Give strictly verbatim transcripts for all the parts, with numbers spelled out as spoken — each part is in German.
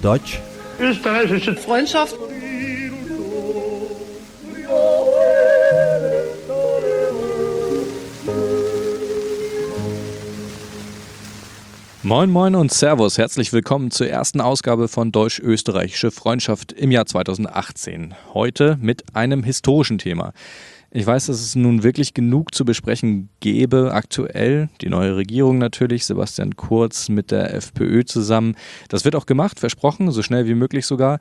Deutsch. Österreichische Freundschaft. Moin Moin und Servus, herzlich willkommen zur ersten Ausgabe von Deutsch-Österreichische Freundschaft im Jahr zweitausendachtzehn. Heute mit einem historischen Thema. Ich weiß, dass es nun wirklich genug zu besprechen gäbe aktuell. Die neue Regierung natürlich, Sebastian Kurz mit der FPÖ zusammen. Das wird auch gemacht, versprochen, so schnell wie möglich sogar.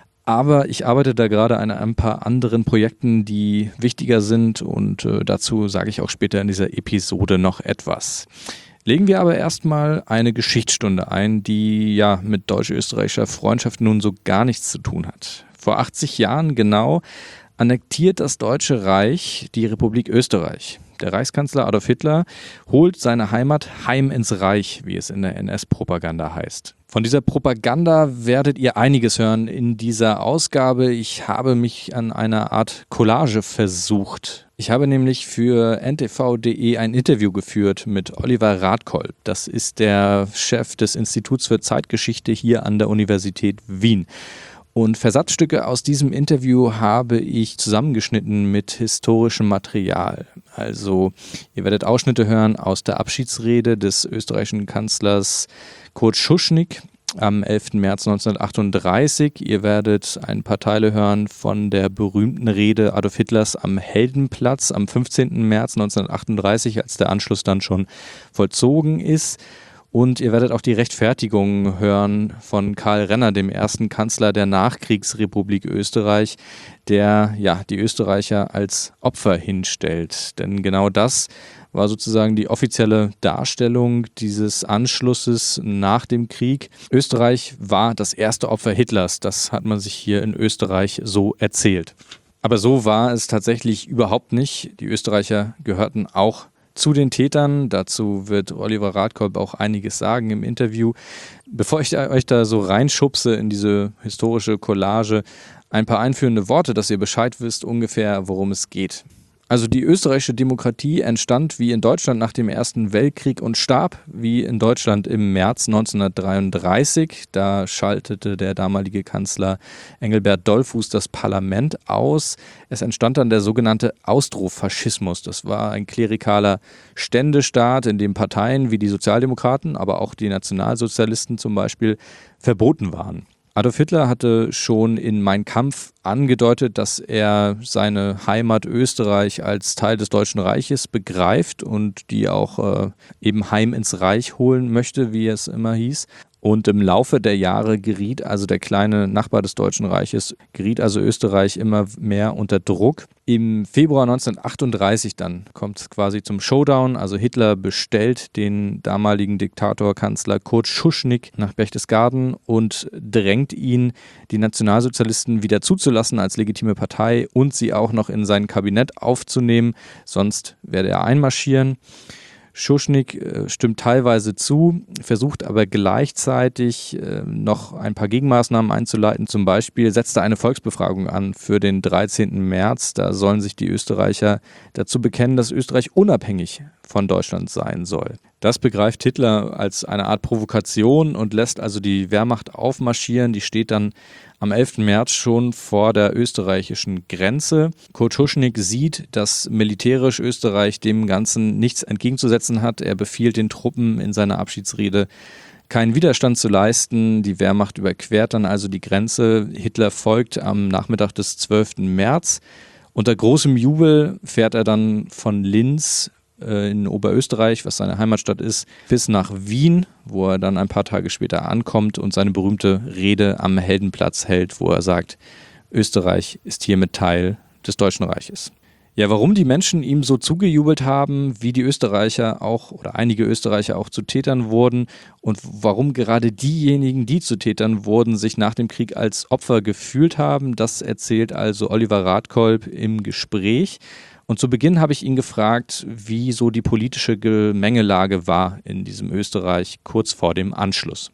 Aber ich arbeite da gerade an ein paar anderen Projekten, die wichtiger sind und äh, dazu sage ich auch später in dieser Episode noch etwas. Legen wir aber erstmal eine Geschichtsstunde ein, die ja mit deutsch-österreichischer Freundschaft nun so gar nichts zu tun hat. Vor achtzig Jahren genau annektiert das Deutsche Reich die Republik Österreich. Der Reichskanzler Adolf Hitler holt seine Heimat heim ins Reich, wie es in der N S-Propaganda heißt. Von dieser Propaganda werdet ihr einiges hören in dieser Ausgabe. Ich habe mich an einer Art Collage versucht. Ich habe nämlich für N T V punkt de ein Interview geführt mit Oliver Radkolb. Das ist der Chef des Instituts für Zeitgeschichte hier an der Universität Wien. Und Versatzstücke aus diesem Interview habe ich zusammengeschnitten mit historischem Material. Also ihr werdet Ausschnitte hören aus der Abschiedsrede des österreichischen Kanzlers Kurt Schuschnigg am elften März neunzehnhundertachtunddreißig. Ihr werdet ein paar Teile hören von der berühmten Rede Adolf Hitlers am Heldenplatz am fünfzehnten März neunzehnhundertachtunddreißig, als der Anschluss dann schon vollzogen ist. Und ihr werdet auch die Rechtfertigung hören von Karl Renner, dem ersten Kanzler der Nachkriegsrepublik Österreich, der ja die Österreicher als Opfer hinstellt. Denn genau das war sozusagen die offizielle Darstellung dieses Anschlusses nach dem Krieg. Österreich war das erste Opfer Hitlers. Das hat man sich hier in Österreich so erzählt. Aber so war es tatsächlich überhaupt nicht. Die Österreicher gehörten auch zu den Tätern. Dazu wird Oliver Radkolb auch einiges sagen im Interview. Bevor ich euch da so reinschubse in diese historische Collage, ein paar einführende Worte, dass ihr Bescheid wisst ungefähr, worum es geht. Also die österreichische Demokratie entstand wie in Deutschland nach dem Ersten Weltkrieg und starb wie in Deutschland im März neunzehnhundertdreiunddreißig. Da schaltete der damalige Kanzler Engelbert Dollfuß das Parlament aus. Es entstand dann der sogenannte Austrofaschismus. Das war ein klerikaler Ständestaat, in dem Parteien wie die Sozialdemokraten, aber auch die Nationalsozialisten zum Beispiel verboten waren. Adolf Hitler hatte schon in Mein Kampf angedeutet, dass er seine Heimat Österreich als Teil des Deutschen Reiches begreift und die auch äh, eben heim ins Reich holen möchte, wie es immer hieß. Und im Laufe der Jahre geriet also der kleine Nachbar des Deutschen Reiches, geriet also Österreich immer mehr unter Druck. Im Februar neunzehnhundertachtunddreißig dann kommt es quasi zum Showdown. Also Hitler bestellt den damaligen Diktatorkanzler Kurt Schuschnigg nach Berchtesgaden und drängt ihn, die Nationalsozialisten wieder zuzulassen als legitime Partei und sie auch noch in sein Kabinett aufzunehmen, sonst werde er einmarschieren. Schuschnigg äh, stimmt teilweise zu, versucht aber gleichzeitig äh, noch ein paar Gegenmaßnahmen einzuleiten. Zum Beispiel setzt er eine Volksbefragung an für den dreizehnten März. Da sollen sich die Österreicher dazu bekennen, dass Österreich unabhängig von Deutschland sein soll. Das begreift Hitler als eine Art Provokation und lässt also die Wehrmacht aufmarschieren. Die steht dann am elften März schon vor der österreichischen Grenze. Kurt Schuschnigg sieht, dass militärisch Österreich dem Ganzen nichts entgegenzusetzen hat. Er befiehlt den Truppen in seiner Abschiedsrede, keinen Widerstand zu leisten. Die Wehrmacht überquert dann also die Grenze. Hitler folgt am Nachmittag des zwölften März. Unter großem Jubel fährt er dann von Linz in Oberösterreich, was seine Heimatstadt ist, bis nach Wien, wo er dann ein paar Tage später ankommt und seine berühmte Rede am Heldenplatz hält, wo er sagt, Österreich ist hiermit Teil des Deutschen Reiches. Ja, warum die Menschen ihm so zugejubelt haben, wie die Österreicher auch oder einige Österreicher auch zu Tätern wurden und warum gerade diejenigen, die zu Tätern wurden, sich nach dem Krieg als Opfer gefühlt haben, das erzählt also Oliver Radkolb im Gespräch. Und zu Beginn habe ich ihn gefragt, wie so die politische Gemengelage war in diesem Österreich kurz vor dem Anschluss.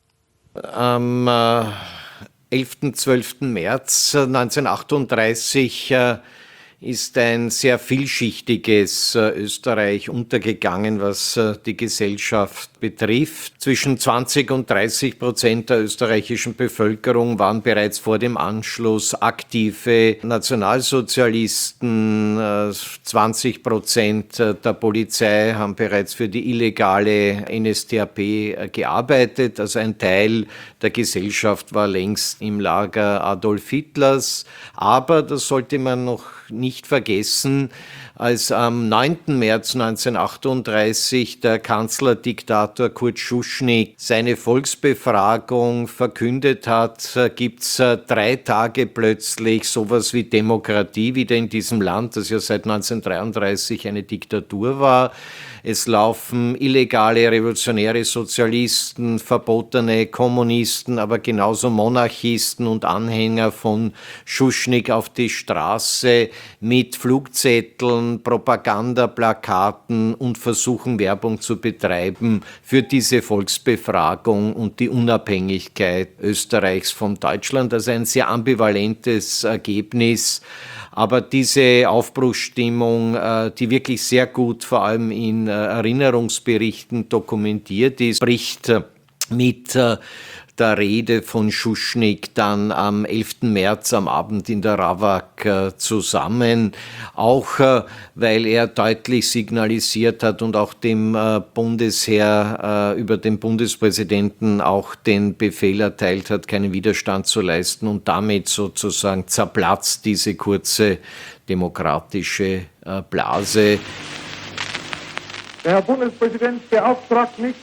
Am äh, elften, zwölften März neunzehnhundertachtunddreißig äh, ist ein sehr vielschichtiges äh, Österreich untergegangen, was äh, die Gesellschaft betrifft. Zwischen zwanzig und dreißig Prozent der österreichischen Bevölkerung waren bereits vor dem Anschluss aktive Nationalsozialisten. Äh, zwanzig Prozent der Polizei haben bereits für die illegale N S D A P äh, gearbeitet. Also ein Teil der Gesellschaft war längst im Lager Adolf Hitlers. Aber das sollte man noch nicht vergessen, als am neunten März neunzehnhundertachtunddreißig der Kanzlerdiktator Kurt Schuschnigg seine Volksbefragung verkündet hat, gibt es drei Tage plötzlich sowas wie Demokratie wieder in diesem Land, das ja seit neunzehnhundertdreiunddreißig eine Diktatur war. Es laufen illegale revolutionäre Sozialisten, verbotene Kommunisten, aber genauso Monarchisten und Anhänger von Schuschnigg auf die Straße mit Flugzetteln, Propagandaplakaten und versuchen Werbung zu betreiben für diese Volksbefragung und die Unabhängigkeit Österreichs von Deutschland. Also ein sehr ambivalentes Ergebnis. Aber diese Aufbruchsstimmung, die wirklich sehr gut vor allem in Erinnerungsberichten dokumentiert ist, bricht mit der Rede von Schuschnigg dann am elften März am Abend in der Rawak zusammen, auch weil er deutlich signalisiert hat und auch dem Bundesheer über den Bundespräsidenten auch den Befehl erteilt hat, keinen Widerstand zu leisten, und damit sozusagen zerplatzt diese kurze demokratische Blase. Der Herr Bundespräsident beauftragt mich,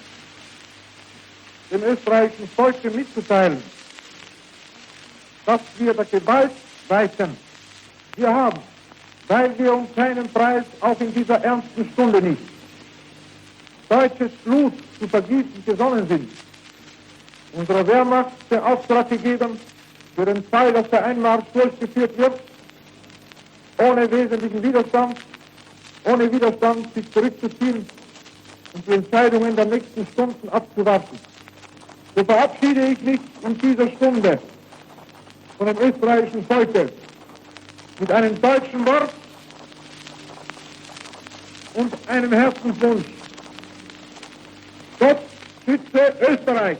dem österreichischen Volke mitzuteilen, dass wir der Gewalt weichen. Wir haben, weil wir um keinen Preis auch in dieser ernsten Stunde nicht deutsches Blut zu vergießen gesonnen sind, unserer Wehrmacht den Auftrag gegeben, für den Fall, dass der Einmarsch durchgeführt wird, ohne wesentlichen Widerstand, ohne Widerstand sich zurückzuziehen und die Entscheidungen der nächsten Stunden abzuwarten. So verabschiede ich mich in dieser Stunde von dem österreichischen Volke mit einem deutschen Wort und einem Herzenswunsch. Gott schütze Österreich!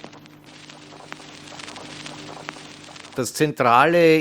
Das zentrale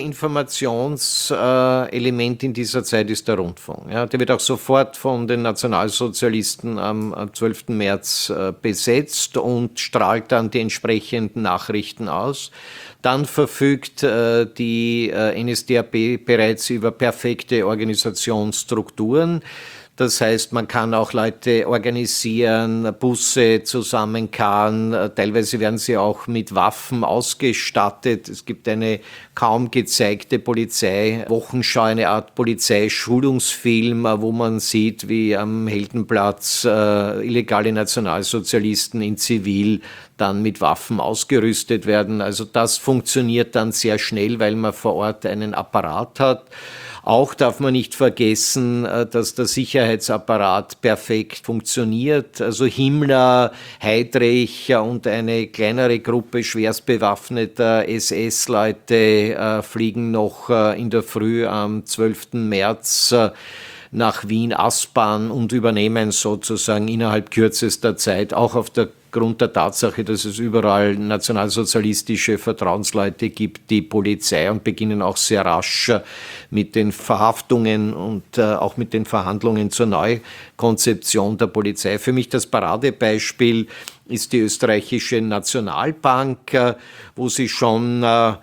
Informationselement in dieser Zeit ist der Rundfunk. Ja, der wird auch sofort von den Nationalsozialisten am zwölften März besetzt und strahlt dann die entsprechenden Nachrichten aus. Dann verfügt äh, die äh, N S D A P bereits über perfekte Organisationsstrukturen. Das heißt, man kann auch Leute organisieren, Busse zusammenkarren, teilweise werden sie auch mit Waffen ausgestattet. Es gibt eine kaum gezeigte Polizeiwochenschau, eine Art Polizeischulungsfilm, wo man sieht, wie am Heldenplatz äh, illegale Nationalsozialisten in Zivil dann mit Waffen ausgerüstet werden. Also das funktioniert dann sehr schnell, weil man vor Ort einen Apparat hat. Auch darf man nicht vergessen, dass der Sicherheitsapparat perfekt funktioniert. Also Himmler, Heydrich und eine kleinere Gruppe schwerst bewaffneter S S-Leute äh, fliegen noch äh, in der Früh am zwölften März äh, nach Wien-Aspern und übernehmen sozusagen innerhalb kürzester Zeit, auch auf der Grund der Tatsache, dass es überall nationalsozialistische Vertrauensleute gibt, die Polizei, und beginnen auch sehr rasch mit den Verhaftungen und äh, auch mit den Verhandlungen zur Neukonzeption der Polizei. Für mich das Paradebeispiel ist die österreichische Nationalbank, äh, wo sie schon äh,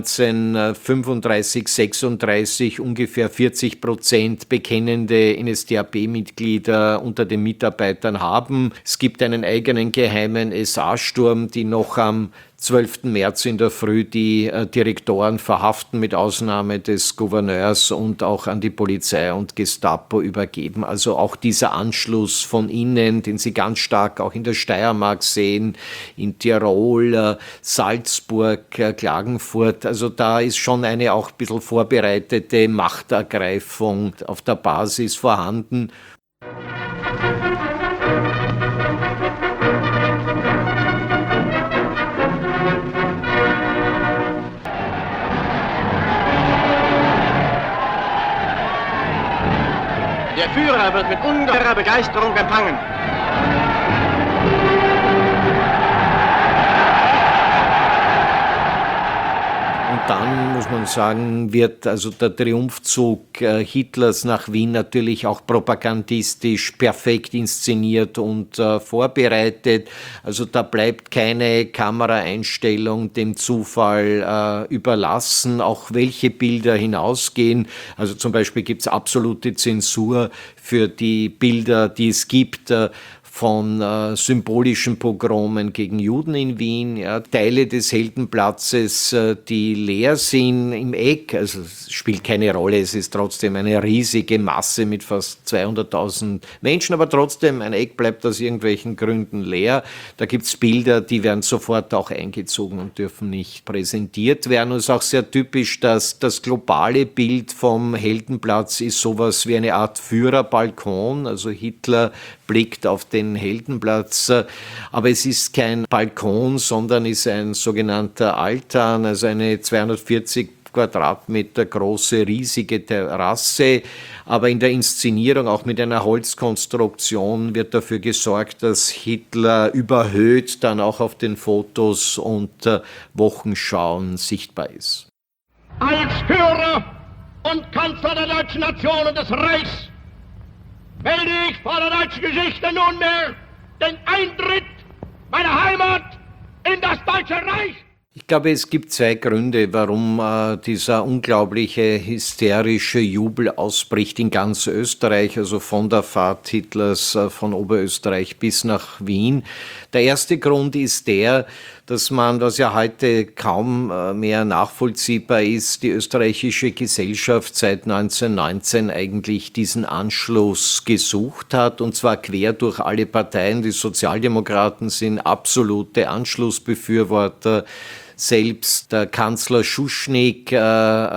neunzehnhundertfünfunddreißig, sechsunddreißig ungefähr vierzig Prozent bekennende N S D A P-Mitglieder unter den Mitarbeitern haben. Es gibt einen eigenen geheimen S A-Sturm, die noch am zwölften März in der Früh die äh, Direktoren verhaften, mit Ausnahme des Gouverneurs, und auch an die Polizei und Gestapo übergeben. Also auch dieser Anschluss von innen, den Sie ganz stark auch in der Steiermark sehen, in Tirol, äh, Salzburg, äh, Klagenfurt. Also da ist schon eine auch ein bisschen vorbereitete Machtergreifung auf der Basis vorhanden. Führer wird mit ungeheurer Begeisterung empfangen. Und dann, muss man sagen, wird also der Triumphzug äh, Hitlers nach Wien natürlich auch propagandistisch perfekt inszeniert und äh, vorbereitet. Also da bleibt keine Kameraeinstellung dem Zufall äh, überlassen, auch welche Bilder hinausgehen. Also zum Beispiel gibt es absolute Zensur für die Bilder, die es gibt, äh, von äh, symbolischen Pogromen gegen Juden in Wien, ja, Teile des Heldenplatzes, äh, die leer sind im Eck, also es spielt keine Rolle, es ist trotzdem eine riesige Masse mit fast zweihunderttausend Menschen, aber trotzdem, ein Eck bleibt aus irgendwelchen Gründen leer. Da gibt's Bilder, die werden sofort auch eingezogen und dürfen nicht präsentiert werden. Und es ist auch sehr typisch, dass das globale Bild vom Heldenplatz ist sowas wie eine Art Führerbalkon, also Hitler blickt auf den Heldenplatz, aber es ist kein Balkon, sondern ist ein sogenannter Altan, also eine zweihundertvierzig Quadratmeter große, riesige Terrasse, aber in der Inszenierung, auch mit einer Holzkonstruktion, wird dafür gesorgt, dass Hitler überhöht dann auch auf den Fotos und äh, Wochenschauen sichtbar ist. Als Führer und Kanzler der deutschen Nation und des Reichs melde ich vor der deutschen Geschichte nunmehr den Eintritt meiner Heimat in das Deutsche Reich. Ich glaube, es gibt zwei Gründe, warum äh, dieser unglaubliche hysterische Jubel ausbricht in ganz Österreich, also von der Fahrt Hitlers äh, von Oberösterreich bis nach Wien. Der erste Grund ist der, dass man, was ja heute kaum äh, mehr nachvollziehbar ist, die österreichische Gesellschaft seit neunzehnhundertneunzehn eigentlich diesen Anschluss gesucht hat, und zwar quer durch alle Parteien. Die Sozialdemokraten sind absolute Anschlussbefürworter. Selbst der Kanzler Schuschnigg äh, äh,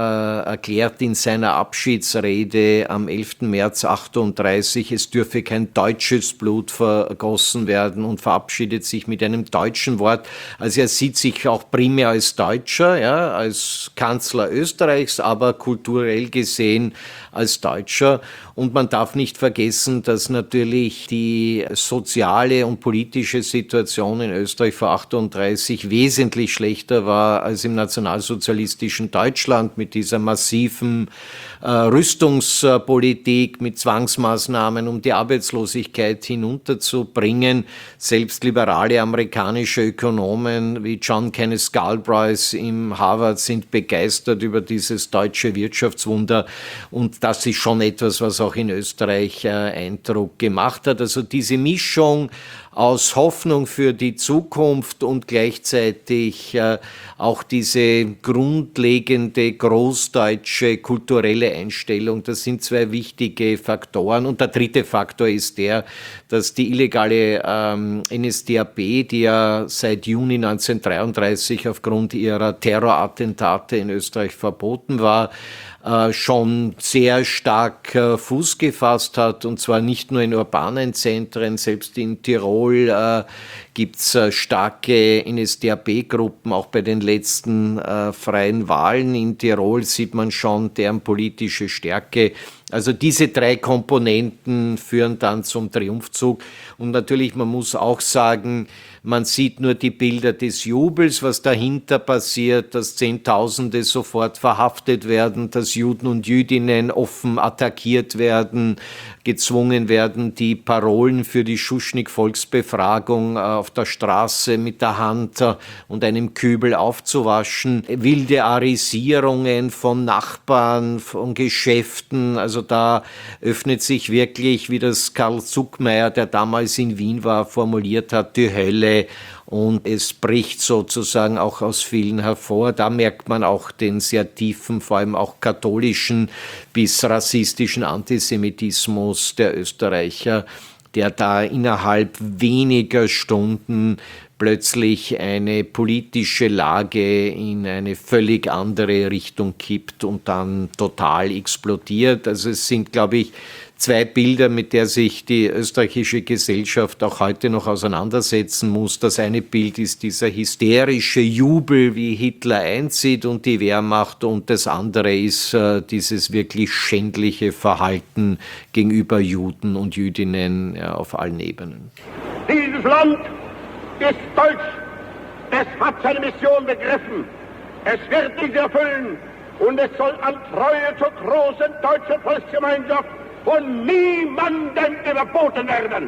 erklärt in seiner Abschiedsrede am elften März achtunddreißig, es dürfe kein deutsches Blut vergossen werden, und verabschiedet sich mit einem deutschen Wort. Also er sieht sich auch primär als Deutscher, ja, als Kanzler Österreichs, aber kulturell gesehen als Deutscher. Und man darf nicht vergessen, dass natürlich die soziale und politische Situation in Österreich vor achtunddreißig wesentlich schlechter war als im nationalsozialistischen Deutschland, mit dieser massiven äh, Rüstungspolitik, mit Zwangsmaßnahmen, um die Arbeitslosigkeit hinunterzubringen. Selbst liberale amerikanische Ökonomen wie John Kenneth Galbraith im Harvard sind begeistert über dieses deutsche Wirtschaftswunder, und das ist schon etwas, was auch in Österreich äh, Eindruck gemacht hat. Also diese Mischung aus Hoffnung für die Zukunft und gleichzeitig äh, auch diese grundlegende großdeutsche kulturelle Einstellung, das sind zwei wichtige Faktoren. Und der dritte Faktor ist der, dass die illegale ähm, N S D A P, die ja seit Juni neunzehnhundertdreiunddreißig aufgrund ihrer Terrorattentate in Österreich verboten war, Äh, schon sehr stark äh, Fuß gefasst hat, und zwar nicht nur in urbanen Zentren, selbst in Tirol äh, gibt es äh, starke N S D A P-Gruppen, auch bei den letzten äh, freien Wahlen in Tirol sieht man schon deren politische Stärke. Also diese drei Komponenten führen dann zum Triumphzug. Und natürlich, man muss auch sagen, man sieht nur die Bilder des Jubels, was dahinter passiert, dass Zehntausende sofort verhaftet werden, dass Juden und Jüdinnen offen attackiert werden, gezwungen werden, die Parolen für die Schuschnigg-Volksbefragung auf der Straße mit der Hand und einem Kübel aufzuwaschen. Wilde Arisierungen von Nachbarn, von Geschäften, also da öffnet sich wirklich, wie das Karl Zuckmeier, der damals in Wien war, formuliert hat, die Hölle. Und es bricht sozusagen auch aus vielen hervor. Da merkt man auch den sehr tiefen, vor allem auch katholischen bis rassistischen Antisemitismus der Österreicher, der da innerhalb weniger Stunden plötzlich eine politische Lage in eine völlig andere Richtung kippt und dann total explodiert. Also es sind, glaube ich, zwei Bilder, mit der sich die österreichische Gesellschaft auch heute noch auseinandersetzen muss. Das eine Bild ist dieser hysterische Jubel, wie Hitler einzieht und die Wehrmacht, und das andere ist äh, dieses wirklich schändliche Verhalten gegenüber Juden und Jüdinnen ja, auf allen Ebenen. Dieses Land ist deutsch. Es hat seine Mission begriffen. Es wird diese erfüllen. Und es soll an Treue zur großen deutschen Volksgemeinschaft von niemandem überboten werden.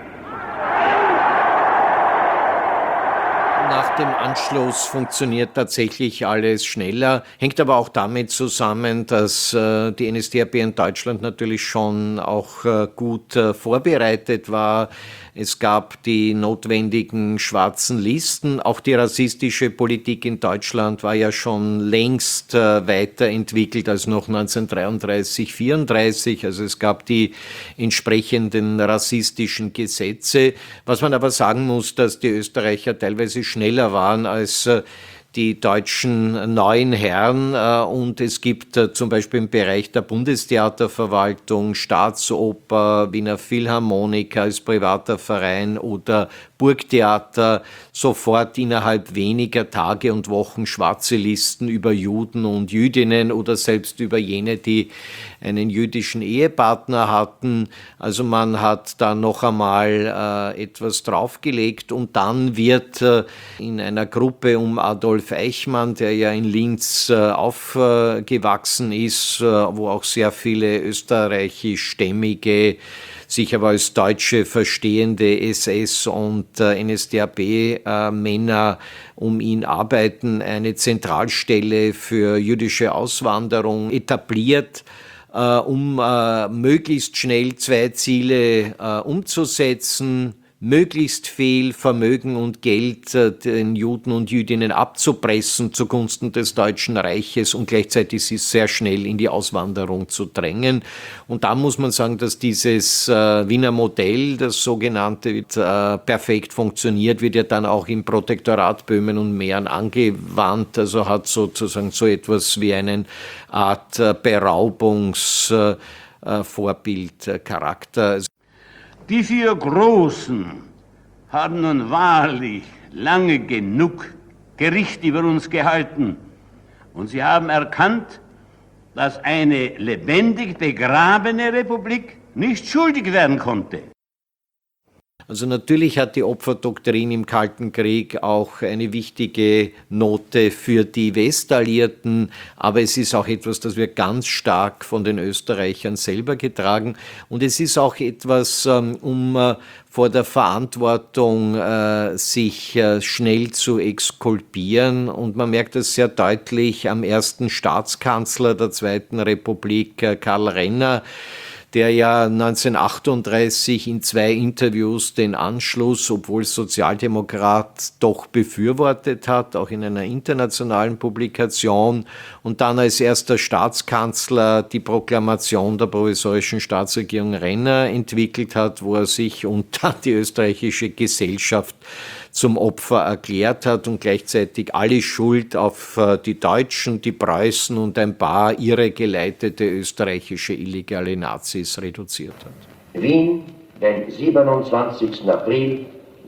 Nach dem Anschluss funktioniert tatsächlich alles schneller, hängt aber auch damit zusammen, dass äh, die N S D A P in Deutschland natürlich schon auch äh, gut äh, vorbereitet war. Es gab die notwendigen schwarzen Listen. Auch die rassistische Politik in Deutschland war ja schon längst äh, weiterentwickelt als noch neunzehnhundertdreiunddreißig, vierunddreißig. Also es gab die entsprechenden rassistischen Gesetze. Was man aber sagen muss, dass die Österreicher teilweise schneller waren als äh, die deutschen neuen Herren, äh, und es gibt äh, zum Beispiel im Bereich der Bundestheaterverwaltung, Staatsoper, Wiener Philharmoniker als privater Verein oder Burgtheater sofort innerhalb weniger Tage und Wochen schwarze Listen über Juden und Jüdinnen oder selbst über jene, die einen jüdischen Ehepartner hatten. Also man hat da noch einmal äh, etwas draufgelegt, und dann wird äh, in einer Gruppe um Adolf Eichmann, der ja in Linz äh, aufgewachsen ist, äh, wo auch sehr viele österreichischstämmige, sich aber als Deutsche verstehende S S und äh, N S D A P-Männer äh, um ihn arbeiten, eine Zentralstelle für jüdische Auswanderung etabliert, äh, um äh, möglichst schnell zwei Ziele äh, umzusetzen: möglichst viel Vermögen und Geld äh, den Juden und Jüdinnen abzupressen zugunsten des Deutschen Reiches und gleichzeitig sie sehr schnell in die Auswanderung zu drängen. Und da muss man sagen, dass dieses äh, Wiener Modell, das sogenannte, äh, perfekt funktioniert, wird ja dann auch im Protektorat Böhmen und Mähren angewandt, also hat sozusagen so etwas wie einen Art äh, Beraubungsvorbildcharakter. Äh, Die vier Großen haben nun wahrlich lange genug Gericht über uns gehalten, und sie haben erkannt, dass eine lebendig begrabene Republik nicht schuldig werden konnte. Also natürlich hat die Opferdoktrin im Kalten Krieg auch eine wichtige Note für die Westalliierten, aber es ist auch etwas, das wird ganz stark von den Österreichern selber getragen, und es ist auch etwas, um vor der Verantwortung äh, sich äh, schnell zu exkulpieren, und man merkt das sehr deutlich am ersten Staatskanzler der Zweiten Republik, äh, Karl Renner, der ja neunzehnhundertachtunddreißig in zwei Interviews den Anschluss, obwohl Sozialdemokrat, doch befürwortet hat, auch in einer internationalen Publikation, und dann als erster Staatskanzler die Proklamation der provisorischen Staatsregierung Renner entwickelt hat, wo er sich und dann die österreichische Gesellschaft zum Opfer erklärt hat und gleichzeitig alle Schuld auf die Deutschen, die Preußen und ein paar irregeleitete österreichische illegale Nazis reduziert hat. Wien, den siebenundzwanzigsten April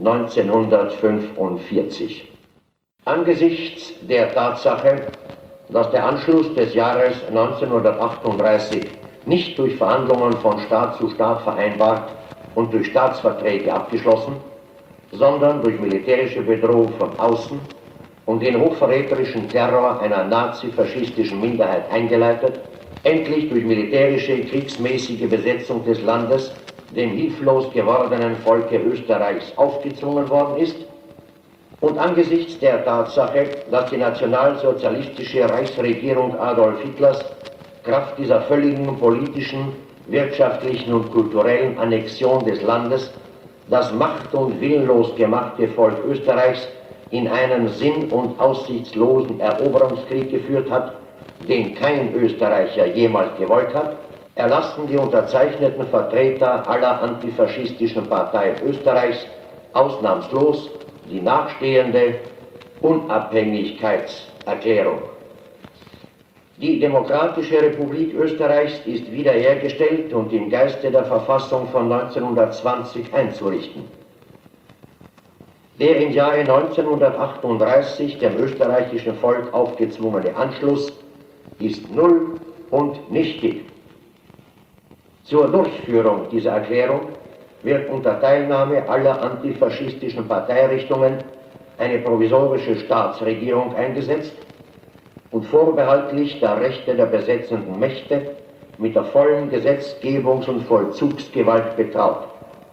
neunzehnhundertfünfundvierzig. Angesichts der Tatsache, dass der Anschluss des Jahres neunzehnhundertachtunddreißig nicht durch Verhandlungen von Staat zu Staat vereinbart und durch Staatsverträge abgeschlossen, sondern durch militärische Bedrohung von außen und den hochverräterischen Terror einer nazi-faschistischen Minderheit eingeleitet, endlich durch militärische, kriegsmäßige Besetzung des Landes dem hilflos gewordenen Volke Österreichs aufgezwungen worden ist, und angesichts der Tatsache, dass die nationalsozialistische Reichsregierung Adolf Hitlers Kraft dieser völligen politischen, wirtschaftlichen und kulturellen Annexion des Landes das macht- und willenlos gemachte Volk Österreichs in einen sinn- und aussichtslosen Eroberungskrieg geführt hat, den kein Österreicher jemals gewollt hat, erlassen die unterzeichneten Vertreter aller antifaschistischen Parteien Österreichs ausnahmslos die nachstehende Unabhängigkeitserklärung. Die Demokratische Republik Österreichs ist wiederhergestellt und im Geiste der Verfassung von neunzehnhundertzwanzig einzurichten. Der im Jahre neunzehnhundertachtunddreißig dem österreichischen Volk aufgezwungene Anschluss ist null und nichtig. Zur Durchführung dieser Erklärung wird unter Teilnahme aller antifaschistischen Parteirichtungen eine provisorische Staatsregierung eingesetzt und vorbehaltlich der Rechte der besetzenden Mächte mit der vollen Gesetzgebungs- und Vollzugsgewalt betraut.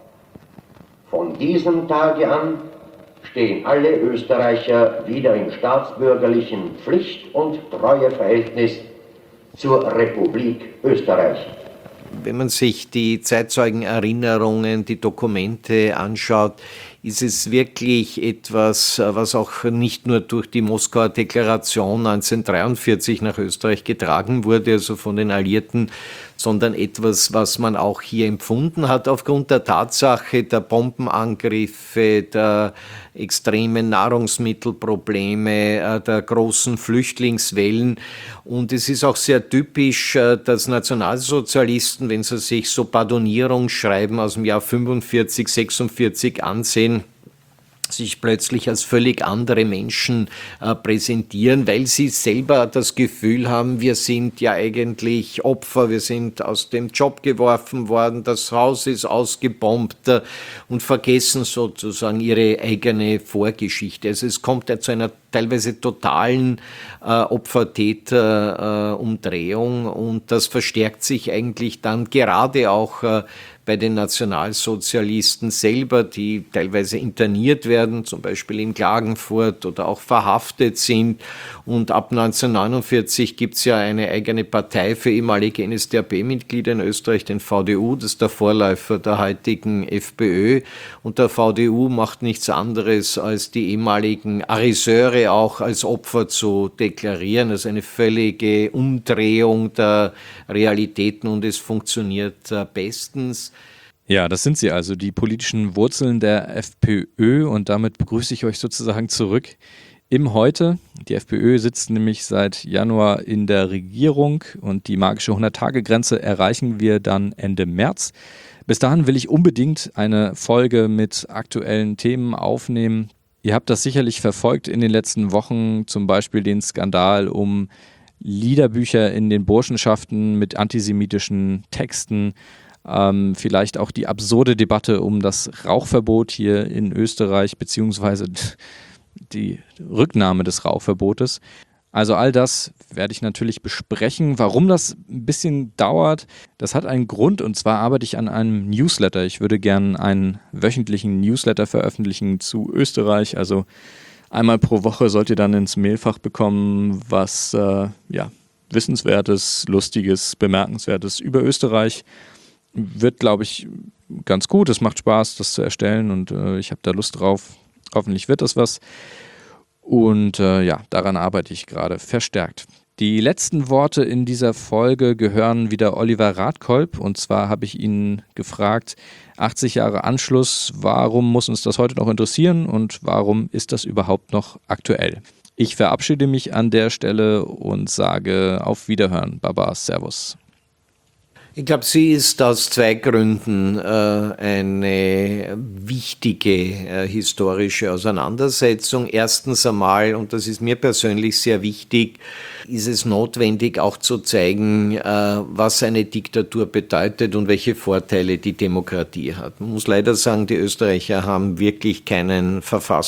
Von diesem Tage an stehen alle Österreicher wieder im staatsbürgerlichen Pflicht- und Treueverhältnis zur Republik Österreich. Wenn man sich die Zeitzeugenerinnerungen, die Dokumente anschaut, ist es wirklich etwas, was auch nicht nur durch die Moskauer Deklaration neunzehnhundertdreiundvierzig nach Österreich getragen wurde, also von den Alliierten, sondern etwas, was man auch hier empfunden hat aufgrund der Tatsache der Bombenangriffe, der extremen Nahrungsmittelprobleme, der großen Flüchtlingswellen. Und es ist auch sehr typisch, dass Nationalsozialisten, wenn sie sich so Pardonierungsschreiben aus dem Jahr fünfundvierzig, sechsundvierzig ansehen, sich plötzlich als völlig andere Menschen äh, präsentieren, weil sie selber das Gefühl haben, wir sind ja eigentlich Opfer, wir sind aus dem Job geworfen worden, das Haus ist ausgebombt äh, und vergessen sozusagen ihre eigene Vorgeschichte. Also es kommt ja zu einer teilweise totalen äh, Opfer-Täter-Umdrehung äh, und das verstärkt sich eigentlich dann gerade auch äh, bei den Nationalsozialisten selber, die teilweise interniert werden, zum Beispiel in Klagenfurt oder auch verhaftet sind. Und ab neunzehnhundertneunundvierzig gibt es ja eine eigene Partei für ehemalige N S D A P-Mitglieder in Österreich, den V D U, das ist der Vorläufer der heutigen FPÖ. Und der V D U macht nichts anderes, als die ehemaligen Ariseure auch als Opfer zu deklarieren. Also eine völlige Umdrehung der Realitäten und es funktioniert äh, bestens. Ja, das sind sie also, die politischen Wurzeln der FPÖ und damit begrüße ich euch sozusagen zurück im Heute. Die FPÖ sitzt nämlich seit Januar in der Regierung und die magische hundert-Tage-Grenze erreichen wir dann Ende März. Bis dahin will ich unbedingt eine Folge mit aktuellen Themen aufnehmen. Ihr habt das sicherlich verfolgt in den letzten Wochen, zum Beispiel den Skandal um Liederbücher in den Burschenschaften mit antisemitischen Texten. Ähm, vielleicht auch die absurde Debatte um das Rauchverbot hier in Österreich, beziehungsweise die Rücknahme des Rauchverbotes. Also all das werde ich natürlich besprechen. Warum das ein bisschen dauert, das hat einen Grund, und zwar arbeite ich an einem Newsletter. Ich würde gerne einen wöchentlichen Newsletter veröffentlichen zu Österreich. Also einmal pro Woche sollt ihr dann ins Mailfach bekommen, was äh, ja, Wissenswertes, Lustiges, Bemerkenswertes über Österreich. Wird, glaube ich, ganz gut. Es macht Spaß, das zu erstellen und äh, ich habe da Lust drauf. Hoffentlich wird das was. Und äh, ja, daran arbeite ich gerade verstärkt. Die letzten Worte in dieser Folge gehören wieder Oliver Radkolb. Und zwar habe ich ihn gefragt, achtzig Jahre Anschluss, warum muss uns das heute noch interessieren und warum ist das überhaupt noch aktuell? Ich verabschiede mich an der Stelle und sage auf Wiederhören. Baba, Servus. Ich glaube, sie ist aus zwei Gründen äh, eine wichtige äh, historische Auseinandersetzung. Erstens einmal, und das ist mir persönlich sehr wichtig, ist es notwendig auch zu zeigen, äh, was eine Diktatur bedeutet und welche Vorteile die Demokratie hat. Man muss leider sagen, die Österreicher haben wirklich keinen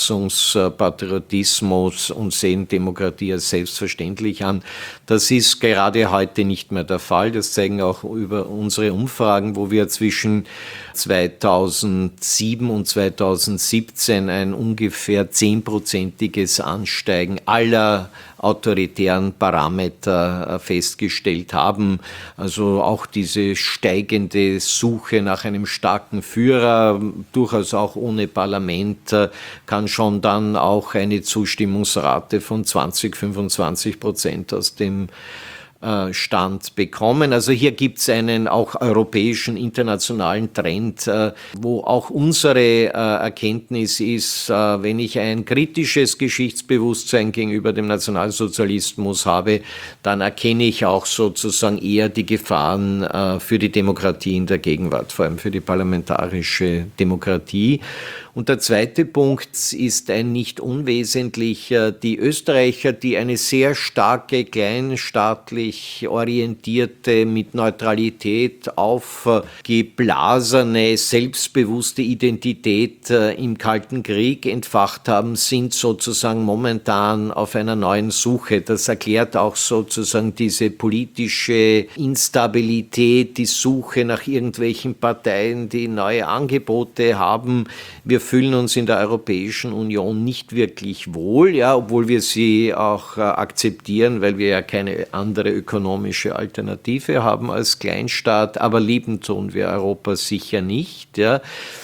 Verfassungspatriotismus und sehen Demokratie als selbstverständlich an. Das ist gerade heute nicht mehr der Fall. Das zeigen auch über unsere Umfragen, wo wir zwischen zweitausendsieben und zweitausendsiebzehn ein ungefähr zehnprozentiges Ansteigen aller autoritären Parameter festgestellt haben. Also auch diese steigende Suche nach einem starken Führer, durchaus auch ohne Parlament, kann schon dann auch eine Zustimmungsrate von zwanzig, fünfundzwanzig Prozent aus dem Stand bekommen. Also hier gibt es einen auch europäischen, internationalen Trend, wo auch unsere Erkenntnis ist, wenn ich ein kritisches Geschichtsbewusstsein gegenüber dem Nationalsozialismus habe, dann erkenne ich auch sozusagen eher die Gefahren für die Demokratie in der Gegenwart, vor allem für die parlamentarische Demokratie. Und der zweite Punkt ist ein nicht unwesentlicher. Die Österreicher, die eine sehr starke, kleinstaatlich orientierte, mit Neutralität aufgeblasene, selbstbewusste Identität im Kalten Krieg entfacht haben, sind sozusagen momentan auf einer neuen Suche. Das erklärt auch sozusagen diese politische Instabilität, die Suche nach irgendwelchen Parteien, die neue Angebote haben. Wir fühlen uns in der Europäischen Union nicht wirklich wohl, ja, obwohl wir sie auch äh, akzeptieren, weil wir ja keine andere ökonomische Alternative haben als Kleinstaat, aber lieben tun wir Europa sicher nicht, ja.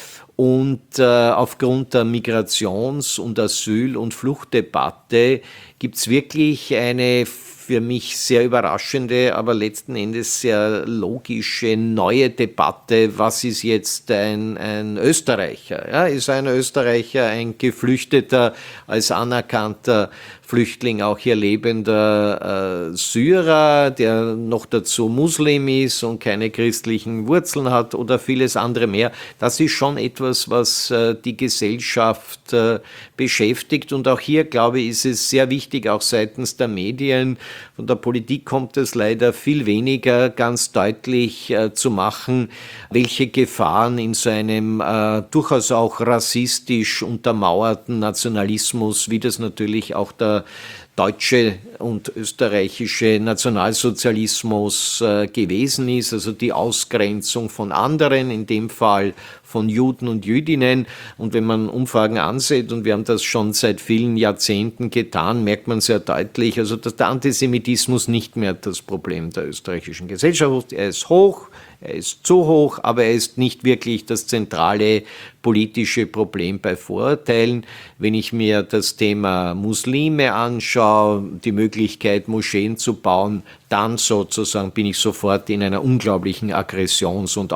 Und äh, aufgrund der Migrations- und Asyl- und Fluchtdebatte gibt es wirklich eine für mich sehr überraschende, aber letzten Endes sehr logische neue Debatte. Was ist jetzt ein, ein Österreicher? Ja, ist ein Österreicher ein Geflüchteter, als anerkannter Flüchtling auch hier lebender äh, Syrer, der noch dazu Muslim ist und keine christlichen Wurzeln hat oder vieles andere mehr? Das ist schon etwas, was äh, die Gesellschaft äh, beschäftigt. Und auch hier, glaube ich, ist es sehr wichtig, auch seitens der Medien, von der Politik kommt es leider viel weniger, ganz deutlich äh, zu machen, welche Gefahren in so einem äh, durchaus auch rassistisch untermauerten Nationalismus, wie das natürlich auch der deutsche und österreichische Nationalsozialismus äh, gewesen ist, also die Ausgrenzung von anderen, in dem Fall von Juden und Jüdinnen. Und wenn man Umfragen ansieht, und wir haben das schon seit vielen Jahrzehnten getan, merkt man sehr deutlich, also dass der Antisemitismus nicht mehr das Problem der österreichischen Gesellschaft ist. Er ist hoch, er ist zu hoch, aber er ist nicht wirklich das zentrale politische Problem bei Vorurteilen. Wenn ich mir das Thema Muslime anschaue, die Möglichkeit, Moscheen zu bauen, dann sozusagen bin ich sofort in einer unglaublichen Aggressions- und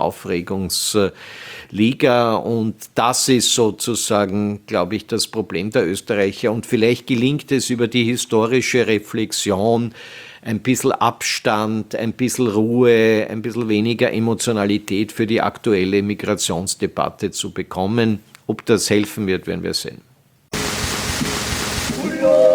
Aufregungsliga. Und das ist sozusagen, glaube ich, das Problem der Österreicher. Und vielleicht gelingt es über die historische Reflexion, ein bisschen Abstand, ein bisschen Ruhe, ein bisschen weniger Emotionalität für die aktuelle Migrationsdebatte zu bekommen. Ob das helfen wird, werden wir sehen.